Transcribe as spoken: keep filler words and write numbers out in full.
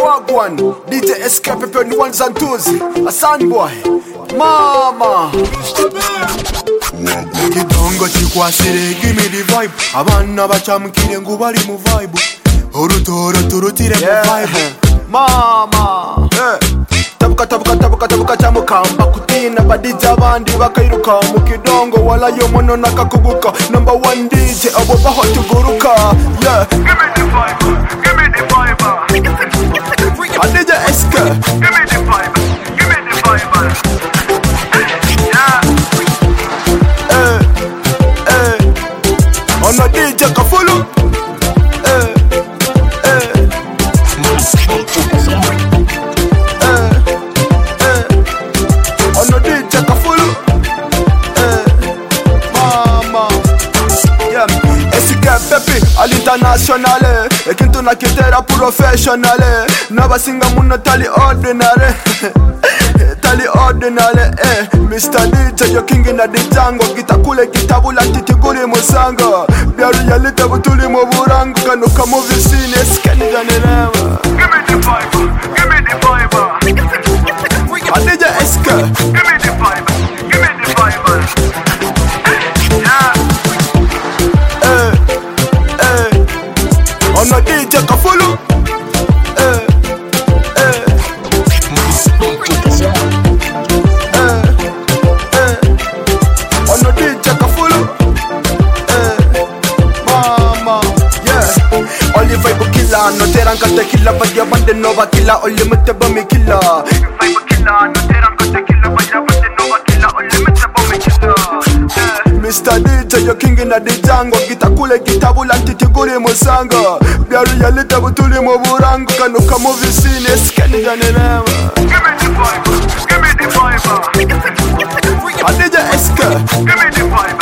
Wagwan, D J Escape on the ones and twos. A son boy, mama. Kidongo chikwasire, give me the vibe. Abana bachamukire ngo bari mu vibe. Urutoro turutire mu vibe. Mama, yeah. Tabuka tabuka tabuka tabuka chamukamba kutina badija bandi bakairuka mu kidongo wala yo mono nakakuguka. Number one D J abo baho tuguruka. Yeah. Give me the vibe, give me the vibe. A D J Escape. Give me the vibe, give me the vibe. Yeah. Eh, eh. On a D J Kafulu. Eh, eh. On a D J Kafulu. Eh, mama. Yeah. Escape baby, all international. Ekintu na kitera professional. Nabasinga muno tali ordinary. Tali ordinary, eh. Mister D J, your king in the jungle. Gitakule gitabula titiguli musanga. Biaru yalite butuli muburangu. Kanuka movie scene, skeni janirema. Give me the vibe, give me the vibe. A D J Escape. Give me the vibe, give me the vibe. Yeah. Eh, eh. On a D J Kafulu. Eh, eh. On a D J Kafulu. Eh, mama, yeah. Only vibe killer, no terangate killer, but ya bande nova killer, only muteba killer. Vibe killer, no terangate killer, but ya bande nova killer, only muteba killer. Mister D J, your king in the jungle. Gitakule gitabula titiguli musanga. Biaru yalite butuli muburangu. Kanuka movie scene, skeni janirema. Give me the vibe, give me the vibe. A D J Escape. Give me the vibe.